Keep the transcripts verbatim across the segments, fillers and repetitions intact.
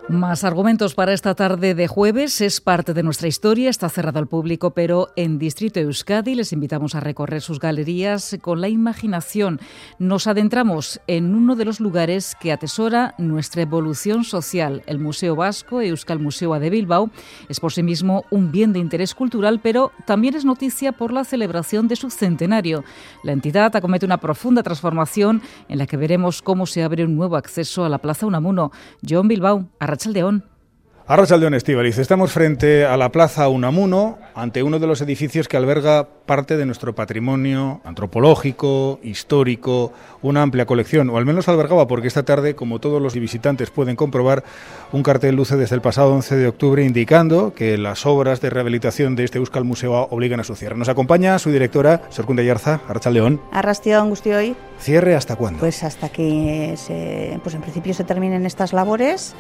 Más argumentos para esta tarde de jueves. Es parte de nuestra historia, está cerrado al público, pero en Distrito Euskadi les invitamos a recorrer sus galerías con la imaginación. Nos adentramos en uno de los lugares que atesora nuestra evolución social. El Museo Vasco, Euskal Museoa de Bilbao, es por sí mismo un bien de interés cultural, pero también es noticia por la celebración de su centenario. La entidad acomete una profunda transformación en la que veremos cómo se abre un nuevo acceso a la Plaza Unamuno. Jon Bilbao, Arratsaldeon. Arratsaldeon, Estíbaliz. Estamos frente a la Plaza Unamuno, ante uno de los edificios que alberga parte de nuestro patrimonio antropológico, histórico, una amplia colección, o al menos albergaba, porque esta tarde, como todos los visitantes pueden comprobar, un cartel luce desde el pasado once de octubre indicando que las obras de rehabilitación de este Euskal Museoa obligan a su cierre. Nos acompaña su directora, Sorkunde Ayarza. Arratsaldeon. Arratsaldeon, guztioi. ¿Cierre hasta cuándo? Pues hasta que, se, pues en principio, se terminen estas labores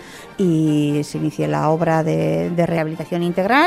y se inicie la obra de, de rehabilitación integral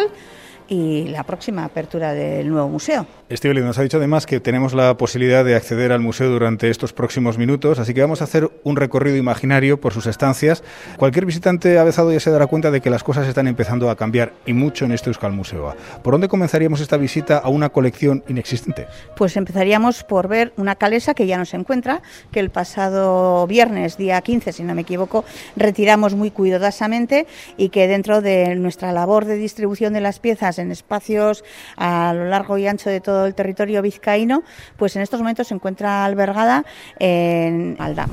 y la próxima apertura del nuevo museo. Estíbaliz nos ha dicho además que tenemos la posibilidad de acceder al museo durante estos próximos minutos, así que vamos a hacer un recorrido imaginario por sus estancias. Cualquier visitante avezado ya se dará cuenta de que las cosas están empezando a cambiar, y mucho en este Euskal Museoa. ¿Por dónde comenzaríamos esta visita a una colección inexistente? Pues empezaríamos por ver una calesa que ya no se encuentra, que el pasado viernes, día quince, si no me equivoco, retiramos muy cuidadosamente, y que dentro de nuestra labor de distribución de las piezas en espacios a lo largo y ancho de todo el territorio vizcaíno, pues en estos momentos se encuentra albergada en Aldama.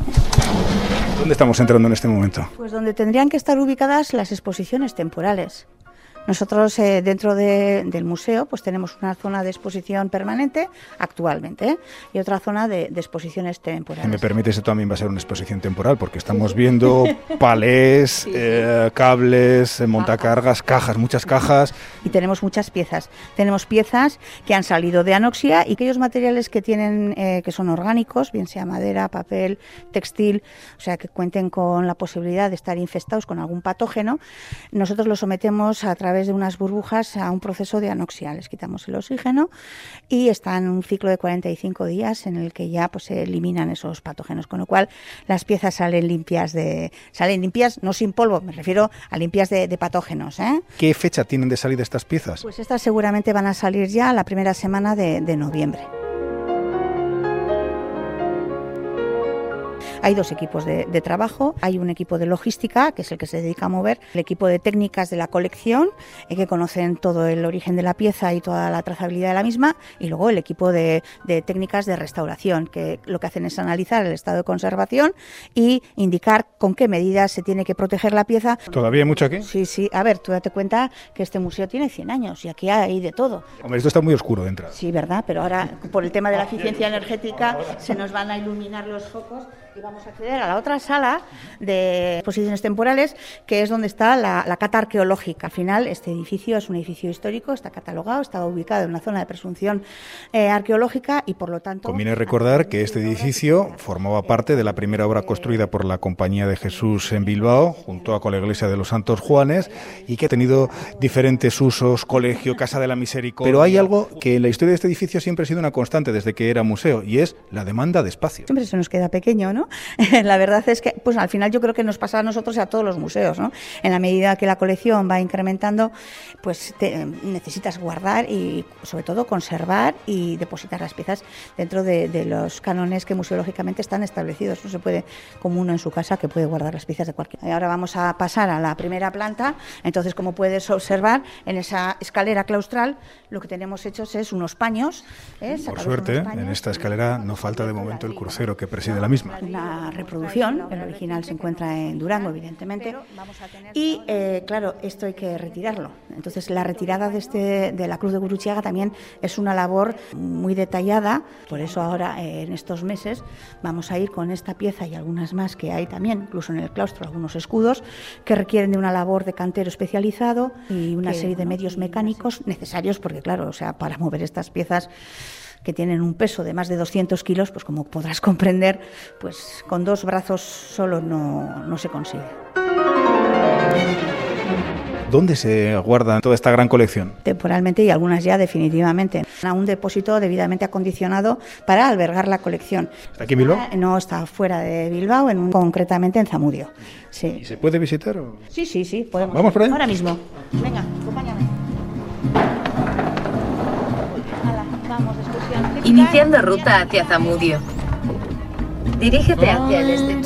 ¿Dónde estamos entrando en este momento? Pues donde tendrían que estar ubicadas las exposiciones temporales. Nosotros eh, dentro de, del museo pues tenemos una zona de exposición permanente actualmente, ¿eh? y otra zona de, de exposiciones temporales. Si me permite, eso también va a ser una exposición temporal, porque estamos viendo palés, sí, eh, cables, montacargas, cajas, muchas cajas. Y tenemos muchas piezas. Tenemos piezas que han salido de anoxia y aquellos materiales que tienen eh, que son orgánicos, bien sea madera, papel, textil, o sea, que cuenten con la posibilidad de estar infestados con algún patógeno, nosotros los sometemos a través de unas burbujas a un proceso de anoxia. Les quitamos el oxígeno y están en un ciclo de cuarenta y cinco días en el que ya pues se eliminan esos patógenos, con lo cual las piezas salen limpias de salen limpias, no sin polvo, me refiero a limpias de, de patógenos, ¿eh? ¿Qué fecha tienen de salida estas piezas? Pues estas seguramente van a salir ya la primera semana de, de noviembre. Hay dos equipos de, de trabajo, hay un equipo de logística, que es el que se dedica a mover, el equipo de técnicas de la colección, eh, que conocen todo el origen de la pieza y toda la trazabilidad de la misma, y luego el equipo de, de técnicas de restauración, que lo que hacen es analizar el estado de conservación y indicar con qué medidas se tiene que proteger la pieza. ¿Todavía hay mucho aquí? Sí, sí. A ver, tú date cuenta que este museo tiene cien años y aquí hay de todo. Hombre, esto está muy oscuro de entrada. Sí, ¿verdad? Pero ahora, por el tema de la eficiencia energética, se nos van a iluminar los focos y vamos a acceder a la otra sala de exposiciones temporales, que es donde está la, la cata arqueológica. Al final, este edificio es un edificio histórico, está catalogado, está ubicado en una zona de presunción eh, arqueológica y, por lo tanto... Conviene recordar que este edificio formaba parte de la primera obra construida por la Compañía de Jesús en Bilbao, junto con la Iglesia de los Santos Juanes, y que ha tenido diferentes usos, colegio, Casa de la Misericordia. Pero hay algo que en la historia de este edificio siempre ha sido una constante desde que era museo, y es la demanda de espacio. Siempre se nos queda pequeño, ¿no? La verdad es que, pues al final yo creo que nos pasa a nosotros y a todos los museos, ¿no? En la medida que la colección va incrementando, pues te, necesitas guardar y sobre todo conservar y depositar las piezas dentro de, de los cánones que museológicamente están establecidos. No se puede, como uno en su casa, que puede guardar las piezas de cualquier. Y ahora vamos a pasar a la primera planta. Entonces, como puedes observar, en esa escalera claustral lo que tenemos hechos es unos paños. ¿eh? Por suerte, en esta escalera no falta de momento el crucero que preside la misma. Una reproducción, el original se encuentra en Durango, evidentemente, y eh, claro, esto hay que retirarlo. Entonces, la retirada de, este, de la Cruz de Gurutxiaga también es una labor muy detallada, por eso ahora, eh, en estos meses, vamos a ir con esta pieza y algunas más que hay también, incluso en el claustro, algunos escudos, que requieren de una labor de cantero especializado y una serie de medios mecánicos necesarios, porque claro, o sea, para mover estas piezas que tienen un peso de más de doscientos kilos, pues como podrás comprender, pues con dos brazos solo no, no se consigue. ¿Dónde se guarda toda esta gran colección? Temporalmente y algunas ya definitivamente. A un depósito debidamente acondicionado para albergar la colección. ¿Está aquí en Bilbao? No, está fuera de Bilbao, en un, concretamente en Zamudio. Sí. ¿Y se puede visitar? O? Sí, sí, sí, podemos. ¿Vamos por ahí? Ahora mismo. Venga, acompáñame. Hala, vamos, excursión. Iniciando ruta hacia Zamudio. Dirígete hacia el este.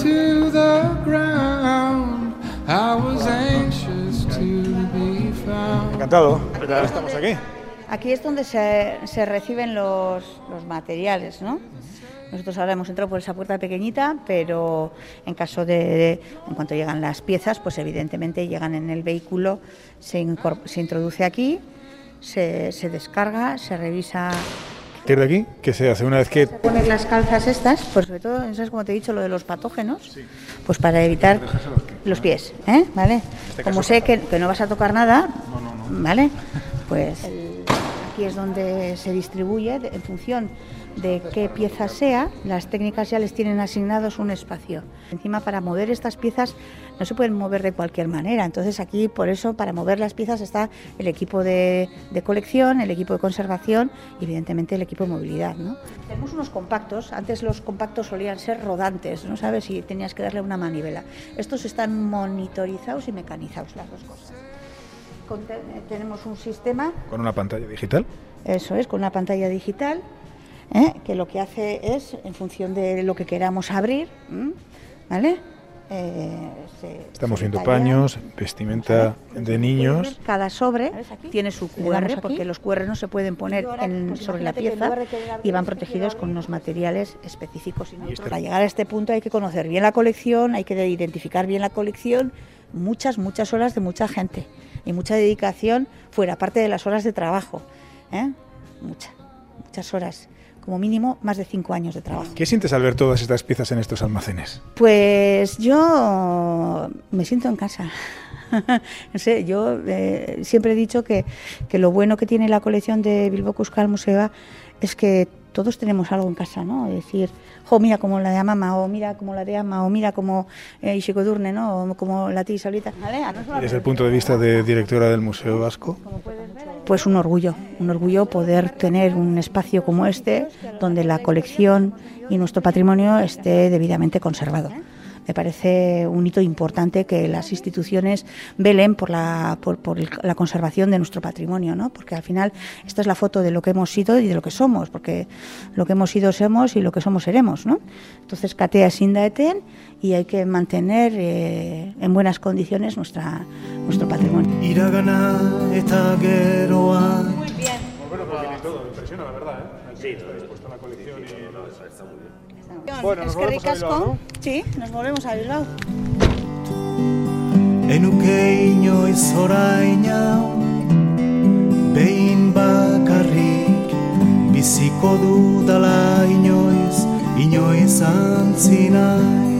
Encantado. Ya estamos aquí. Aquí es donde se, se reciben los, los materiales, ¿no? Nosotros ahora hemos entrado por esa puerta pequeñita, pero en caso de, de en cuanto llegan las piezas, pues evidentemente llegan en el vehículo, se, se introduce aquí, se, se descarga, se revisa. ¿A partir de aquí? ¿Qué se hace una vez que...? Poner las calzas estas, pues sobre todo, ¿sabes como te he dicho, lo de los patógenos? Sí. Pues para evitar los pies, ¿eh? ¿Vale? Este como sé que, que no vas a tocar nada, no, no, no. ¿Vale? Pues el, aquí es donde se distribuye en función de qué pieza sea, las técnicas ya les tienen asignados un espacio. Encima, para mover estas piezas no se pueden mover de cualquier manera, entonces aquí por eso para mover las piezas está el equipo de, de colección, el equipo de conservación y evidentemente el equipo de movilidad, ¿no? Tenemos unos compactos, antes los compactos solían ser rodantes, ¿no sabes? Y tenías que darle una manivela. Estos están monitorizados y mecanizados, las dos cosas. Con, tenemos un sistema... ¿Con una pantalla digital? Eso es, con una pantalla digital. ¿Eh? Que lo que hace es, en función de lo que queramos abrir, ¿vale? Eh, se, Estamos se viendo detalla, paños, vestimenta de niños. Cada sobre tiene su Q R, porque los Q R no se pueden poner en, sobre la pieza y van protegidos con unos materiales específicos. Para llegar a este punto hay que conocer bien la colección, hay que identificar bien la colección, muchas, muchas horas de mucha gente y mucha dedicación fuera, aparte de las horas de trabajo, ¿eh? Muchas, muchas horas. Como mínimo más de cinco años de trabajo. ¿Qué sientes al ver todas estas piezas en estos almacenes? Pues yo me siento en casa. No sé, yo eh, siempre he dicho que, que lo bueno que tiene la colección de Bilboko Euskal Museo es que todos tenemos algo en casa, ¿no? Es decir, jo, mira como la de Amama, o mira como la de Ama, o mira como eh, Ixiko Edurne, ¿no? O como la tía Solita. ¿Vale? ¿Y desde el punto de vista de directora del Museo Vasco? Pues un orgullo, un orgullo poder tener un espacio como este, donde la colección y nuestro patrimonio esté debidamente conservado. Me parece un hito importante que las instituciones velen por la, por, por la conservación de nuestro patrimonio, ¿no? Porque al final esta es la foto de lo que hemos sido y de lo que somos, porque lo que hemos sido somos y lo que somos seremos, ¿no? Entonces, katea ezin da eten y hay que mantener eh, en buenas condiciones nuestra, nuestro patrimonio. Iragana eta geroa. Muy bien. Bueno, porque tiene todo, me impresiona la verdad, ¿eh? Sí, está dispuesto a la colección y está muy bien. Bueno, nos volvemos a Bilbao, ¿no? Sí, nos volvemos a Bilbao. Enuke inoiz oraina behin bakarrik biziko dudala inoiz inoiz antzi nahi.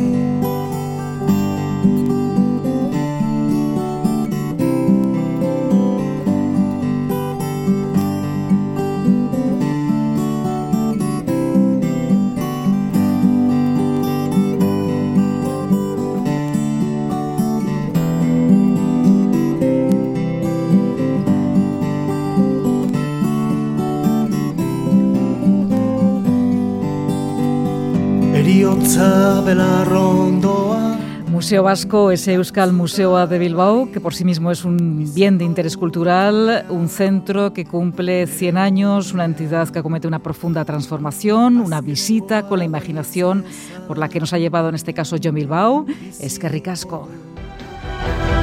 Museo Vasco es Euskal Museoa de Bilbao, que por sí mismo es un bien de interés cultural, un centro que cumple cien años, una entidad que acomete una profunda transformación, una visita con la imaginación por la que nos ha llevado en este caso Jon Bilbao. Eskerrik asko.